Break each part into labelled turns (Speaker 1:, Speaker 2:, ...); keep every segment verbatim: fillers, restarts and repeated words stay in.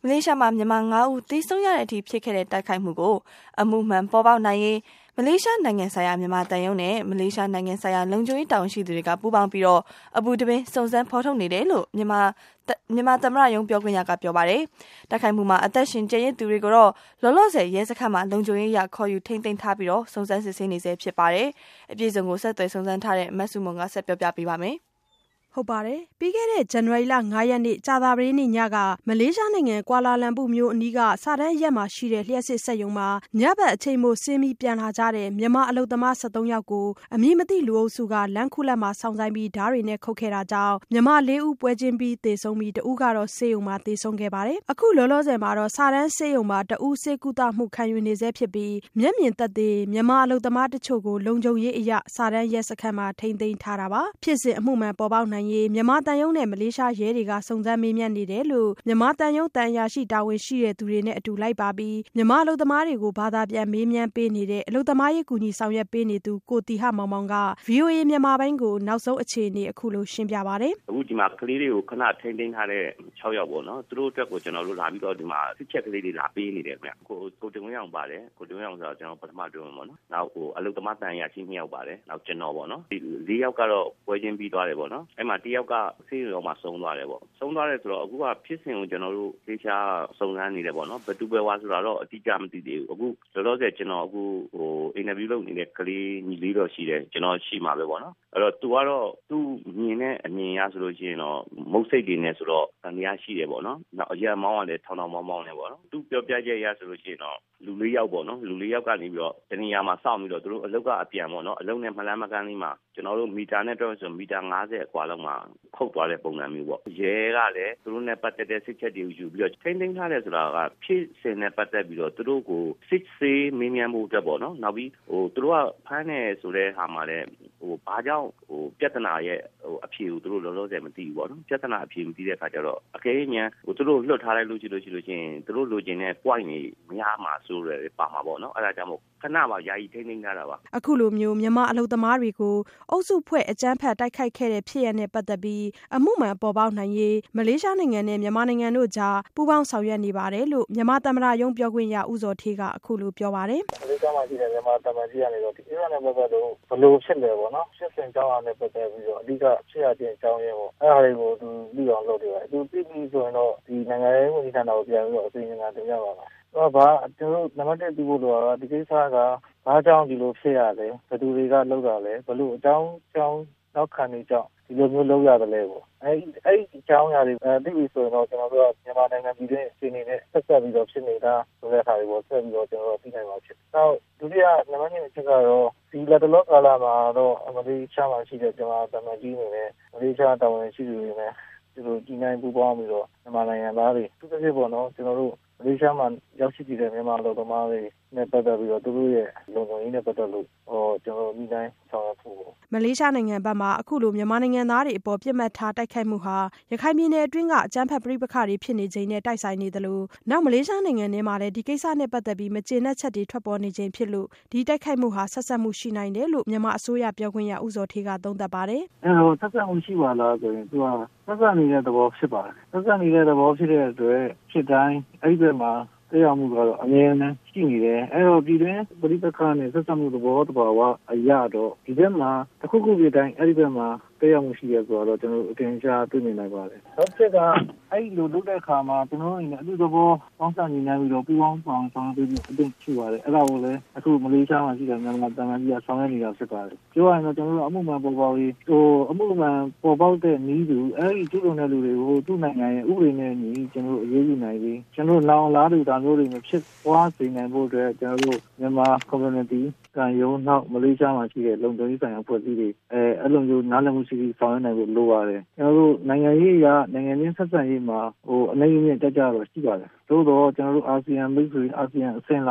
Speaker 1: မလေးရှားမှာမြန်မာငါးဦးသေဆုံးရတဲ့အထိဖြစ်ခဲ့တဲ့တိုက်ခိုက်မှုကိုအမှုမှန်ပေါ်ပေါက်နိုင်ရေးမလေးရှားနိုင်ငံဆိုင်ရာမြန်မာတန်ယုံနဲ့မလေးရှားနိုင်ငံဆိုင်ရာလုံခြုံရေးတာဝန်ရှိသူတွေကပူးပေါင်းပြီးတော့အပူတပင်းစုံစမ်းဖော်ထုတ်နေတယ်လို့မြန်မာမြန်မာသမ္မတရုံးပြောခွင့်ရကပြောပါတယ်။တိုက်ခိုက်မှုမှာအသက်ရှင်ကျန်ရစ်သူတွေကိုတော့လောလောဆယ်ရဲစခန်းမှာလုံခြုံရေးအရခေါ်ယူထိန်းသိမ်းထားပြီးတော့စုံစမ်းစစ်ဆေးနေဆဲဖြစ်ပါတယ်။အပြည့်အစုံကိုဆက်သွယ်စုံစမ်းထားတဲ့မဆုမွန်ကဆက်ပြောပြပေးပါမယ်။
Speaker 2: ဟုတ်ပါတယ်။ပြီးခဲ့တဲ့ဇန်နဝါရီလ၅ရက်နေ့ကြာသပတေးနေ့ညကမလေးရှားနိုင်ငံကွာလာလမ်ပူမြို့အနီးကစာတန်းရက်မှာရှိတဲ့လျှက်စစ်စက်ရုံမှာညဘက်အချိန်မို့ဆင်းပြီးပြန်လာကြတဲ့မြန်မာအလုပ်သမား၁၃ယောက်ကိုအမည်မသိလူအုပ်စုကလမ်းခုလက်မှာစောင့်ဆိုင်ပြီးဓားတွေနဲ့ခုတ်ခဲ့တာကြောင့်မြန်မာလေးဦးပွဲချင်းပြီးသေဆုံးပြီးတဦးကတော့ဆေးရုံမှာသေဆုံးခဲ့ပါတယ်။အခုလောလောဆယ်မှာတော့စာတန်းဆေးရုံမှာတဦးဆေးကုသမှုခံယူနေဆဲဖြစ်ပြီးမျက်မြင်သက်သေမြန်မာအလုပ်သမားတချို့ကိုလုံခြုံရေးအရစာတန်းရက်စခန်းမှာထိန်းသိမ်းထားတာပါ။ဖြစ်စဉ်အမှုမှန်ပေါ်ပေါက်နိုင်ရေးမြန်မာတန်ယုံနဲ့မလေးရှားရဲတွေကစုံစမ်းမေးမြန်းနေတယ်လို့မြန်မာတန်ယုံတန်အရာရှိတာဝန်ရှိတဲ့သူတွေနဲ့အတူလိုက်ပါပြီးမြန်မာအလုပ်သမားတွေကိုဘာသာပြန်မေးမြန်းပေးနေတဲ့အလုပ်သမားရေးကူညီဆောင်ရွက်ပေးနေသူကိုတီဟမောင်မောင်က ဗီအိုအေ မြန်မာပိုင်းကိုနောက်ဆုံးအခြေအနေအခုလိုရှင်းပြပါတယ်
Speaker 3: ။အခုဒီမှာကလေးတွေကိုခဏထိန်းသိမ်းထားတဲ့၆ယောက်ပေါ့နော်သူတို့အတွက်ကိုကျွန်တော်တို့လာပြီးတော့ဒီမှာစစ်ချက်ကလေးတွေလာပေးနေတယ်ခင်ဗျကိုကိုတင်ဝင်းအောင်ပါတယ်ကိုတင်ဝင်းအောင်ဆိုတော့ကျွန်တော်ပထမတွင်းပေါ့နော်နောက်ဟိုအလုပ်သမားတန်အရာရှိနှစ်ယောက်ပါတယ်နောက်ကျွန်တော်ပေါ့နော်ဒီ၄ယောက်ကတော့ပွဲချင်းပြီးသွားတယ်ပေါ့နော်အဲ့မှာတစ်ယောက်ကဆေးရုံမှာဆုံးသွားတယ်ပေါ့ဆုံးသွားတယ်ဆိုတော့အခုကဖြစ်စဉ်ကိုကျွန်တော်တို့သေချာစုံစမ်းနေတယ်ပေါ့နော်ဘယ်သူပဲဝါဆိုတော့အတိအကျမသိသေးဘူးအခုလောလောဆယ်ကျွန်တော်အခုဟိုအင်တာဗျူးလုပ်နေတဲ့ကလေးညီလေးတော့ရှိတယ်ကျွန်တော်ရှိမှာပဲပေါ့နော်အဲ့တော့သူကတော့သူ့မြင်တဲ့အမြင်ရဆိုလို့ရှိရင်တော့မုတ်စိတ်တွေနဲ့ဆိုတော့တန်တရားရှိတယ်ပေါ့နော်နောက်အရမောင်းကလည်းထောင်ထောင်မောင်းမောင်းနေပေါ့နော်သူပြောပြချက်ရဆိုလို့ရှိရင်တော့လူလေးယောက်ပေါ့နော်လူလေးယောက်ကနေပြီးတော့တနေရာမှာစောင့်ပြီးတော့သူတို့အလုတ်ကအပြန်ပေါ့နော်အလုတ်နဲ့မလန်းမကန်းလေးမှာကျွန်တော်တို့မီတာနဲ့တော့ဆိုမီတာ၅၀အကွာလောက်မှာခုတ်သွားတဲ့ပုံစံမျိုးပေါ့ရဲကလည်းသူတို့နဲ့ပတ်သက်တဲ့စစ်ချက်တွေကိုယူပြီးတော့ထိန်းသိမ်းထားတယ်ဆိုတာကဖြစ်စဉ်နဲ့ပတ်သက်ပြီးတော့သူတို့ကိုစစ်ဆေးမေးမြန်းမှုအတွက်ပေါ့နော်နောက်ပြီးဟိုသူတို့ကဖမ်းနေဆိုတဲ့ဟာမှာလည်းဟိုဘာကြောင့်ဟိုပြဿနာရဲ့ဟိုအဖြေကိုသူတို့လောလောဆယ်မသိဘူးပေါ့နော်ပြဿနာအဖြေမသိတဲ့အခါကျတော့အကယ်၍မြန်ဟိုသူတို့လွတ်ထားလိုက်လို့ရှိလို့ရှိလို့ချင်းသူတို့လိုချင်တဲ့ point တွေမရမှာဆိုရယ်ပါမှာပေါ့နော်အဲ့ဒါကြောင့်မို့ခဏမှယာယီထိန်းသိမ်းထားတာပါ
Speaker 2: အခုလိုမျိုးမြန်မာအလုပ်သမားတွေကိုအုပ်စုဖွဲ့အကြမ်းဖက်တိုက်ခိုက်ခဲ့တဲ့ဖြစ်ရပ်နဲ့ပတ်သက်ပြီးအမှုမှန်ပေါ်ပေါက်နိုင်ရေးမလေးရှားနိုင်ငံနဲ့မြန်မာနိုင်ငံတို့ကြားပူးပေါင်းဆောင်ရွက်နေပါတယ်လို့မြန်မာသမ္မတရုံးပြောခွင့်ရဦးဇော်ဌေးကအခုလိုပြောပါတယ်
Speaker 4: မလေးရှားမှာရှိတဲ့မြန်မာသမ္မတကြီးကနေတော့ဒီအရာနဲ့ပတ်သက်လို့ဘယ်လိုဖြစ်လဲပေါ့နော်ရှင်းစင်ကြောင်းအားနဲ့ပတ်သက်ပြီးတော့အဓိကဖြစ်ရတဲ့အကြောင်းရင်းပေါ့အဲ့ဒါတွေကိုသူပြီးအောင်လုပ်တယ်သူပြီးပြီးဆိုရင်တော့ဒီနိုင်ငံရေးဝန်ကြီးဌာနကိုပြန်ပြီးတော့အစီအစဉ်တင်ပြပါမယ်တော့ဘာကျွန်တော်နံပါတ်၁ပြီးဖို့တော့ဒီကိစ္စကဘာကြောင့်ဒီလိုဖြစ်ရလဲဘယ်သူတွေကလုပ်တာလဲဘယ်လိုအကြောင်းကြောင်းနောက်ခံနေကြောင်းဒီလိုမျိုးလုပ်ရတယ်လေပေါ့အဲအဲ့ဒီအကြောင်းအရာတွေအဲဒီပြီးဆိုရင်တော့ကျွန်တော်တို့ကမြန်မာနိုင်ငံပြည်တွင်းအခြေအနေနဲ့ဆက်ဆက်ပြီးတော့ဖြစ်နေတာဆိုတဲ့အခါတွေပေါ့ဆက်ပြီးတော့ကျွန်တော်တို့သိနိုင်ပါဖြစ်။နောက်ဒုတိယနံပါတ်၂အချက်ကတော့ဒီလက်တလောကာလမှာတော့မလေးရှားမှာရှိတဲ့ကျွန်တော်တမန်ကြီးနေနဲ့မလေးရှားတာဝန်ရှိသူတွေနဲ့ဒီလိုကြီးနိုင်ပူးပေါင်းပြီးတော့မြန်မာနိုင်ငံသားတွေသူတစ်ဖြစ်ပေါ့နော်ကျွန်တော်တို့မလေးရှားမှာရောက်ရှိနေတဲ့မြန်မာလူသမားတွေနဲ့ပတ်သက်ပြီးတော့သူတို့ရဲ့လုံခြုံရေးနဲ့ပတ်သက်လို့ဟောကျွန်တော်မိတိုင်းဆောင်ရွက်ဖို့
Speaker 2: မလေးရှားနိုင်ငံဘက်မှာအခုလိုမြန်မာနိုင်ငံသားတွေအပေါ်ပြစ်မှတ်ထားတိုက်ခိုက်မှုဟာရခိုင်ပြည်နယ်အတွင်းကအကြမ်းဖက်ပဋိပက္ခတွေဖြစ်နေချိန်နဲ့တိုက်ဆိုင်နေသလိုနောက်မလေးရှားနိုင်ငံထဲမှာလည်းဒီကိစ္စနဲ့ပတ်သက်ပြီးမကျေနပ်ချက်တွေထွက်ပေါ်နေချိန်ဖြစ်လို့ဒီတိုက်ခိုက်မှုဟာဆက်ဆက်မှုရှိနိုင်တယ်လို့မြန်မာအစိုးရပြောခွင့်ရဦးဇော်ဌေးကသုံးသပ်ပါတယ်
Speaker 4: ။အဲတော့ဆက်ဆက်မှုရှိပါလားဆိုရင်သူကဆက်ဆက်နေတဲ့သဘောဖြစ်ပါတယ်။ဆက်ဆက်နေတဲ့သဘောဖြစ်တဲ့အတွက်ဖြစ်တိုင်းအဲ့ဒီဘက်မှာတရားမှုကတော့အမြဲတမ်းရှိနေတယ်အဲ့တော့ဒီတွင်ပရိပက္ခနဲ့ဆက်ဆံမှုသဘောတဘာဝအရာတော့ဒီဘက်မှာတစ်ခုခုပြတိုင်းအဲ့ဒီဘက်မှာတရားမှုရှိရဆိုတော့ကျွန်တော်အထင်ရှားတွေ့နေနိုင်ပါတယ်နောက်ချက်ကအဲ့ဒီလိုလုပ်တဲ့အခါမှာကျွန်တော်တို့အနေနဲ့အတူသဘောပေါင်းစပ်နေနိုင်ပြီးတော့ပူးပေါင်းဆောင်ဆောင်ပြီးအသိရှိပါတယ်အဲ့ဒါကိုလည်းအခုမလေးရှားမှာရှိတဲ့မြန်မာတမန်ကြီးကဆောင်ရွက်နေတာဖြစ်ပါတယ်ပြောရရင်တော့ကျွန်တော်တို့အမှုမှန်ပေါ်ပေါက်ရေးဟိုအမှုမှန်ပေါ်ပေါက်တဲ့နည်းတူအဲ့ဒီကျူးလွန်တဲ့လူတွေကိုသူ့နိုင်ငံရဲ့ဥပဒေနဲ့ညီကျွန်တော်တို့အရေးယူနိုင်ပြီးကျွန်တော်တို့လောင်လားတူတာမျိုးတွေမဖြစ်သွားစေနိုင်ဖို့အတွက်ကျွန်တော်တို့မြန်မာ community ကရုံနောက်မလေးရှားမှာရှိတဲ့လုံခြုံရေးဆိုင်ရာဖွဲ့စည်းတွေအဲအဲ့လိုမျိုးနားလည်မှုရှိပြီးဆောင်ရွက်နိုင်ဖို့လိုပါတယ်ကျွန်တော်တို့နိုင်ငံရေးအရနိုင်ငံချင်းဆက်ဆံရေးမှာဟိုအနေနဲ့ကြကြတော့ရှိပါတယ်သို့တော့ကျွန်တော်တို့အာဆီယံမိတ်ဆွေအာဆီယံအဆင့်လာပေါ့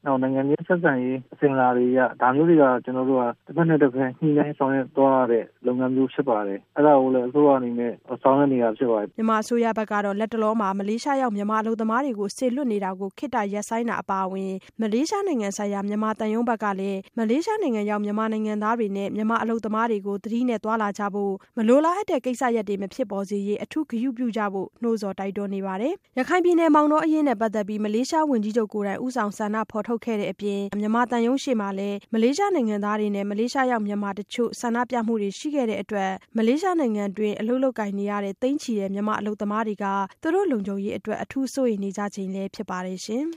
Speaker 4: နောက်နိုင်ငံရေးဆက်ဆံရေးအစဉ်အလာတွေရဒါမျိုးတွေကကျွန်တော်တို့ကတစ်ဖက်နဲ့တစ်ဖက်ညှိနှိုင်းဆောင်ရွက်သွားရတဲ့လုပ်ငန်းမျိုးဖြစ်ပါတယ်အဲ့ဒါကိုလည်းအစိုးရအနေနဲ့ဆောင်ရွက်နေတာဖြစ်ပါတယ်
Speaker 2: မြန်မာအစိုးရဘက်ကတော့လက်တလောမှာမလေးရှားရောက်မြန်မာအလုပ်သမားတွေကိုစေလွှတ်နေတာကိုခေတ္တရပ်ဆိုင်းတာအပါအဝင်မလေးရှားနိုင်ငံဆိုင်ရာမြန်မာတန်ယုံဘက်ကလည်းမလေးရှားနိုင်ငံရောက်မြန်မာနိုင်ငံသားတွေနဲ့မြန်မာအလုပ်သမားတွေကိုသတိနဲ့သွားလာကြဖို့မလိုလားအပ်တဲ့ကိစ္စရပ်တွေမဖြစ်ပေါ်စေရေးအထူးဂရုပြုကြဖို့နှိုးဆော်တိုက်တွန်းနေပါတယ်။ရခိုင်ပြည်နယ်မောင်တောအရေးနဲ့ပတ်သက်ပြီးမလေးရှားဝန်ကြီးချုပ်ကိုယ်တိုင်ဦးဆောင်ဆန္ဒဖော်ထုတ်ခဲ့တဲ့အပြင်မြန်မာတန်ယုံရှေ့မှာလည်းမလေးရှားနိုင်ငံသားတွေနဲ့မလေးရှားရောက်မြန်မာတချို့ဆန္ဒပြမှုတွေရှိခဲ့တဲ့အတွက်မလေးရှားနိုင်ငံတွင်အလုပ်လုပ်ကိုင်နေရတဲ့သိန်းချီတဲ့မြန်မာအလုပ်သမားတွေကသူတို့လုံခြုံရေးအတွက်အထူးစိုးရိမ်နေကြချိန်လည်းဖြစ်ပါတယ်ရှင်။